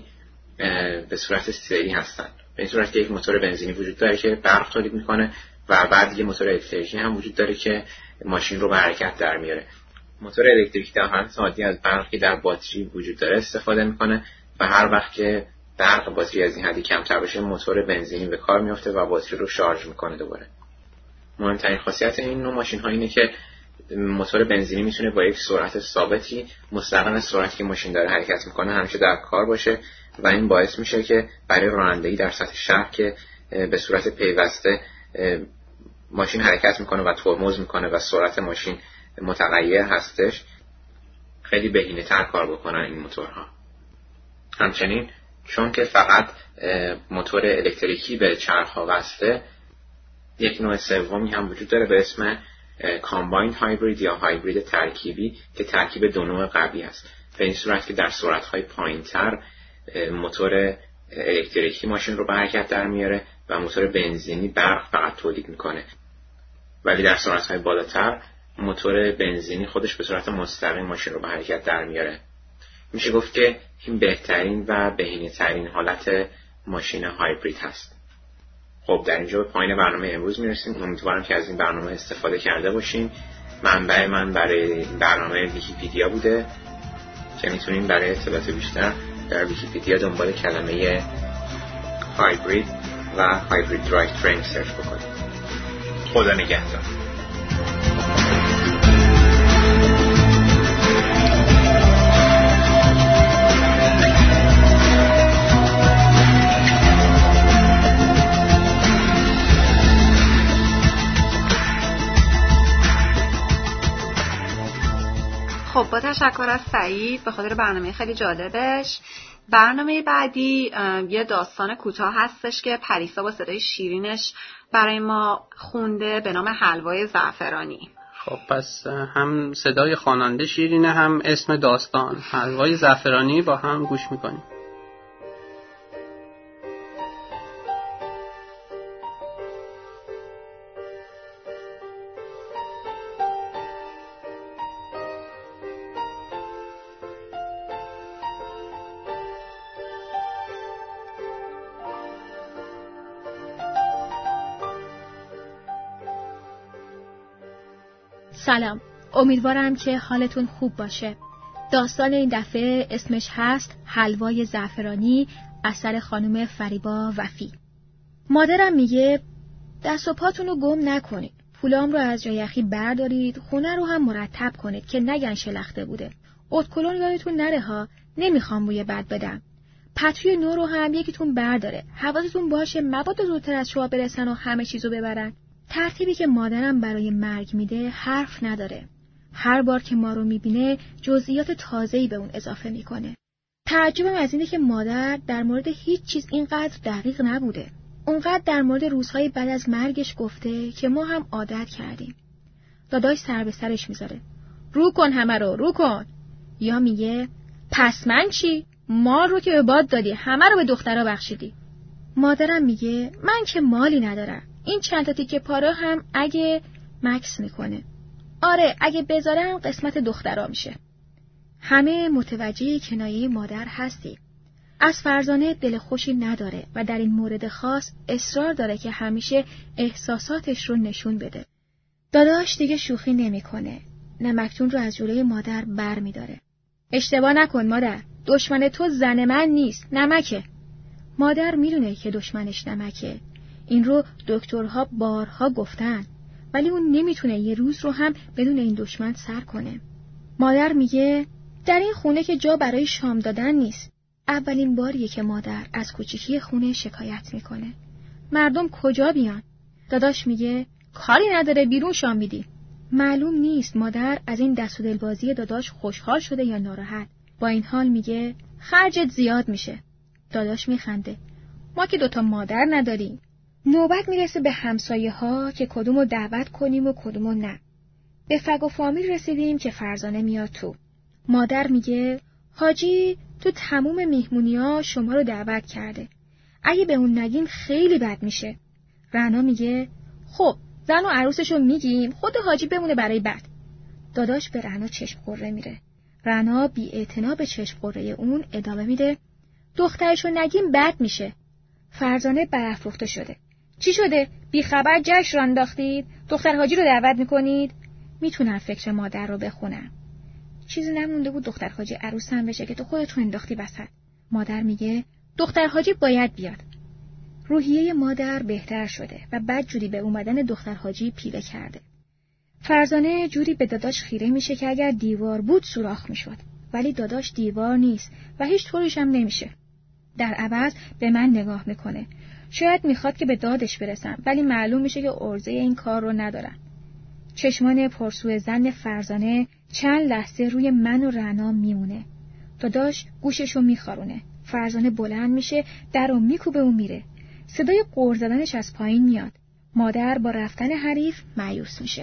به صورت سری هستن. به این صورت که یک موتور بنزینی وجود داره که برق تولید میکنه و بعد یه موتور الکتریکی هم وجود داره که ماشین رو به حرکت در میاره. موتور الکتریکی در حالت عادی از برقی در باتری وجود داره استفاده میکنه و هر وقت که برق باتری از این حدی کمتر بشه موتور بنزینی به کار میفته و باتری رو شارژ میکنه دوباره. مهمترین خاصیت این نوع ماشین ها اینه که موتور بنزینی میتونه با یک سرعت ثابتی مستقیما از سرعتی که ماشین داره حرکت میکنه همیشه در کار باشه و این باعث میشه که برای رانندگی در سطح شهر که به صورت پیوسته ماشین حرکت میکنه و ترمز میکنه و سرعت ماشین متغیر هستش خیلی بهینه‌تر کار بکنن این موتورها. همچنین چون که فقط موتور الکتریکی به چرخ‌ها وصله، یک نوع سومی هم وجود داره به اسم کامبایند هایبرید یا هایبرید ترکیبی که ترکیب دو نوع قوی است. به این صورت که در سرعت‌های پایین‌تر موتور الکتریکی ماشین رو به حرکت در میاره و موتور بنزینی برق فقط تولید میکنه، ولی در سرعت‌های بالاتر موتور بنزینی خودش به صورت مستقیم ماشین رو به حرکت در میاره. میشه گفت که این بهترین و بهینه‌ترین حالت ماشین هایبرید هست. خب در اینجا به پایان برنامه امروز میرسیم. امیدوارم که از این برنامه استفاده کرده باشین. منبع من برای این برنامه ویکی‌پدیا بوده که میتونین برای اطلاعات بیشتر در ویکی‌پدیا دنبال کلمه هایبرید و هایبرید درایو ترین سرچ بکنید. خدا نگهدار. خب با تشکر از سعید به خاطر برنامه خیلی جالبش. برنامه بعدی یه داستان کوتاه هستش که پریسا با صدای شیرینش برای ما خونده به نام حلوای زعفرانی. خب پس هم صدای خواننده شیرینه هم اسم داستان حلوای زعفرانی با هم گوش میکنیم. سلام، امیدوارم که حالتون خوب باشه. داستان این دفعه اسمش هست حلوای زعفرانی، اثر خانم فریبا وفی. مادرم میگه دست و پاتون رو گم نکنید. پولام رو از جای یخی بردارید، خونه رو هم مرتب کنید که نگن شلخته بوده. ادکلون یادتون نره ها، نمیخوام بوی بد بدم. پتوی نو رو هم یکیتون برداره. حواستون باشه مبادا زودتر از شما برسن و همه چیزو ببرن. ترتیبی که مادرم برای مرگ میده حرف نداره. هر بار که ما رو میبینه جزئیات تازه‌ای به اون اضافه میکنه. تعجبم از اینه که مادر در مورد هیچ چیز اینقدر دقیق نبوده. اونقدر در مورد روزهای بعد از مرگش گفته که ما هم عادت کردیم. داداش سر به سرش میذاره. رو کن همه رو کن. یا میگه پس من چی؟ ما رو که به باد دادی، همه رو به دخترها بخشیدی. مادرم میگه من که مالی ندارم. این چند تا تیکه پاره هم اگه مکس میکنه. آره اگه بذارم قسمت دخترها میشه. همه متوجه کنایه مادر هستی. از فرزانه دل خوشی نداره و در این مورد خاص اصرار داره که همیشه احساساتش رو نشون بده. داداش دیگه شوخی نمیکنه. نمکتون رو از جلوی مادر بر میداره. اشتباه نکن مادر، دشمن تو زن من نیست، نمکه. مادر میدونه که دشمنش نمکه. این رو دکترها بارها گفتن، ولی اون نمیتونه یه روز رو هم بدون این دشمن سر کنه. مادر میگه در این خونه که جا برای شام دادن نیست. اولین باریه که مادر از کوچیکی خونه شکایت میکنه. مردم کجا بیان؟ داداش میگه کاری نداره بیرون شام میدی. معلوم نیست مادر از این دست و دلبازی داداش خوشحال شده یا ناراحت. با این حال میگه خرجت زیاد میشه. داداش میخنده. ما که دوتا مادر نداریم. نوبت میرسه به همسایه ها که کدومو دعوت کنیم و کدومو نه. به فگ و فامیل رسیدیم که فرزانه میاد تو. مادر میگه حاجی تو تموم میهمونی‌ها شما رو دعوت کرده. اگه به اون نگیم خیلی بد میشه. رعنا میگه خب زن و عروسشو میگیم، خود حاجی بمونه برای بعد. داداش به رعنا چشم قره میره. رعنا بی‌اعتنا به چشم قره اون ادامه میده دخترشو نگیم بد میشه. فرزانه برافروخته شده. چی شده؟ بی خبر جشن انداختید؟ دختر حاجی رو دعوت میکنید؟ میتونم فکر مادر رو بخونم. چیزی نمونده بود دختر حاجی عروس هم بشه که تو خودتون انداختی وسط. مادر میگه دختر حاجی باید بیاد. روحیه مادر بهتر شده و بعد جوری به اومدن دختر حاجی پیله کرده. فرزانه جوری به داداش خیره میشه که اگر دیوار بود سوراخ میشد، ولی داداش دیوار نیست و هیچ طوریش هم نمیشه. در عوض به من نگاه میکنه. شاید میخواد که به دادش برسم، ولی معلوم میشه که عرضه این کار رو ندارم. چشمان پرسو زن فرزانه چند لحظه روی من و رعنا میمونه. داداش گوششو میخارونه. فرزانه بلند میشه، درو میکوبه و میره. صدای غر زدنش از پایین میاد. مادر با رفتن حریف مایوس میشه.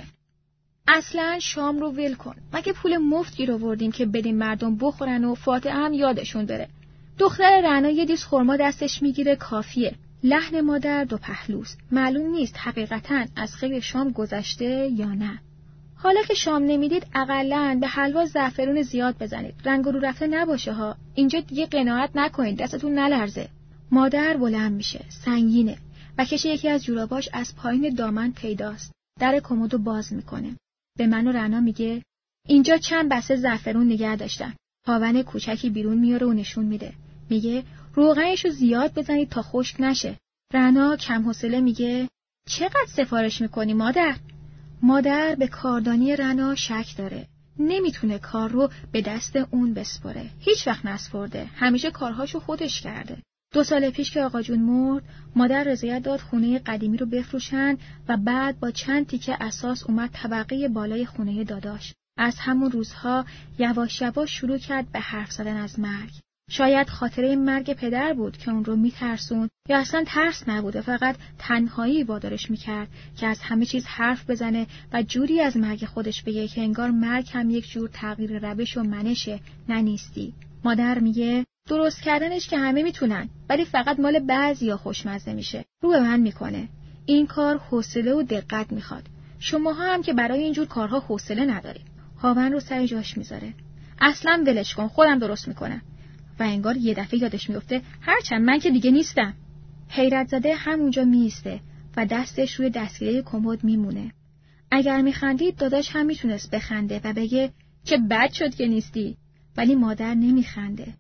اصلا شام رو ول کن. مگه پول مفت گیر آوردیم که بدیم مردم بخورن و فاتحه هم یادشون بره. دختر رعنا یه دیس خرما دستش میگیره کافیه. لحن مادر دو پهلوست. معلوم نیست حقیقتاً از خیر شام گذشته یا نه. حالا که شام نمیدید اقلن به حلوا زعفرون زیاد بزنید. رنگ رو رفته نباشه ها. اینجا دیگه قناعت نکنید، دستتون نلرزه. مادر بلند میشه، سنگینه و کش یکی از جوراباش از پایین دامن پیداست. در کمدو باز میکنه. به من و رعنا میگه اینجا چند بسته زعفرون نگه داشتم. هاون کوچکی بیرون میاره و نشون میده. میگه روغنشو زیاد بزنید تا خشک نشه. رعنا کم حوصله میگه چقدر سفارش میکنی مادر؟ مادر به کاردانی رعنا شک داره. نمیتونه کار رو به دست اون بسپره. هیچ وقت نسپرده. همیشه کارهاشو خودش کرده. 2 سال پیش که آقا جون مرد، مادر رضایت داد خونه قدیمی رو بفروشن و بعد با چند تیکه اساس اومد طبقه بالای خونه داداش. از همون روزها یواش یواش شروع کرد به حرف زدن از مرگ. شاید خاطره مرگ پدر بود که اون رو میترسون، یا اصلا ترس نبوده، فقط تنهایی وادارش میکرد که از همه چیز حرف بزنه و جوری از مرگ خودش بگه که انگار مرگ هم یک جور تغییر روش و منشه، نه نیستی. مادر میگه درست کردنش که همه میتونن، ولی فقط مال بعضیا خوشمزه میشه. رو به من میکنه. این کار حوصله و دقت میخواد. شماها هم که برای اینجور کارها حوصله ندارید. هاون رو سر جاش میذاره. اصلا ولش کن، خودم درست میکنم. و انگار یه دفعه یادش میفته هرچند من که دیگه نیستم. حیرت زده همونجا میسته و دستش روی دستگیره کمد میمونه. اگر میخندید داداش هم میتونست بخنده و بگه چه بد شد که نیستی، ولی مادر نمیخنده.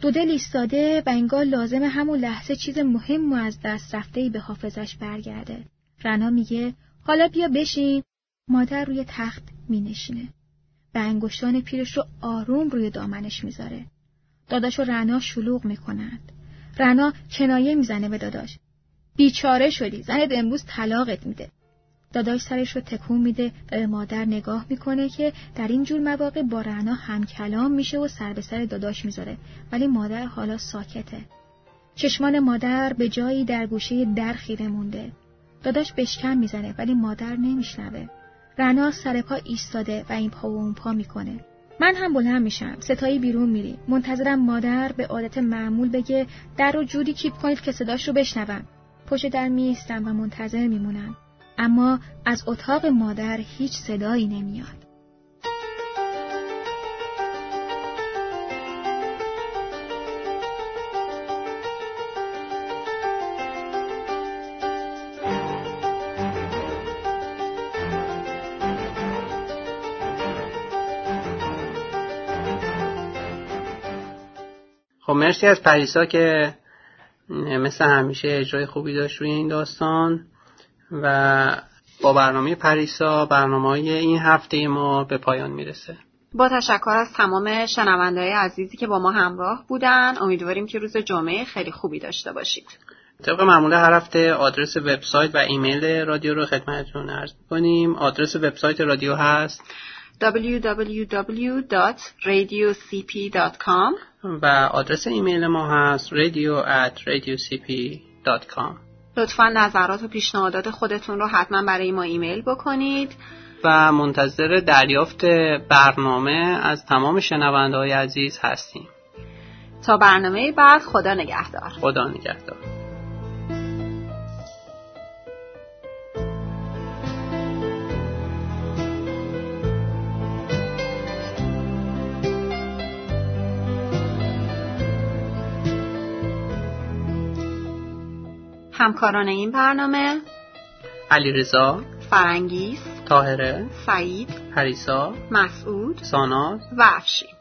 دودل ایستاده و انگار لازم همون لحظه چیز مهم و از دست رفته‌ای به حافظش برگرده. رنا میگه حالا بیا بشین. مادر روی تخت مینشینه و انگشتان پیرش رو آروم روی دامنش میذاره. داداش و رنا شلوغ میکنند. رنا کنایه میزنه به داداش. بیچاره شدی، زنت امروز طلاقت میده. داداش سرش رو تکون میده و به مادر نگاه میکنه که در این جور مواقع با رنا هم کلام میشه و سر به سر داداش میذاره، ولی مادر حالا ساکته. چشمان مادر به جایی در گوشه در خیره مونده. داداش بشکم میزنه ولی مادر نمیشنوه. رنا سر پا ایستاده و این پا و اون پا میکنه. من هم بلند میشم، ستایی بیرون میریم. منتظرم مادر به عادت معمول بگه در رو جوری کیپ کنید که صداش رو بشنوم. پشت در میایستم و منتظر میمونم. اما از اتاق مادر هیچ صدایی نمیاد. خب مرسی از پریسا که مثل همیشه اجرای خوبی داشت روی این داستان و با برنامه پریسا برنامه‌های این هفته ما به پایان میرسه. با تشکر از تمام شنونده‌های عزیزی که با ما همراه بودن. امیدواریم که روز جمعه خیلی خوبی داشته باشید. طبق معمول هر هفته آدرس وبسایت و ایمیل رادیو رو خدمتتون عرض می‌کنیم. آدرس وبسایت رادیو هست www.radiocp.com و آدرس ایمیل ما هست radio@radiocp.com. لطفاً نظرات و پیشنهادات خودتون رو حتما برای ما ایمیل بکنید و منتظر دریافت برنامه از تمام شنونده‌های عزیز هستیم. تا برنامه بعد، خدا نگهدار. خدا نگهدار. همکاران این برنامه: علیرضا، فرنگیز، طاهره، سعید، پریسا، مسعود، ساناز و افشین.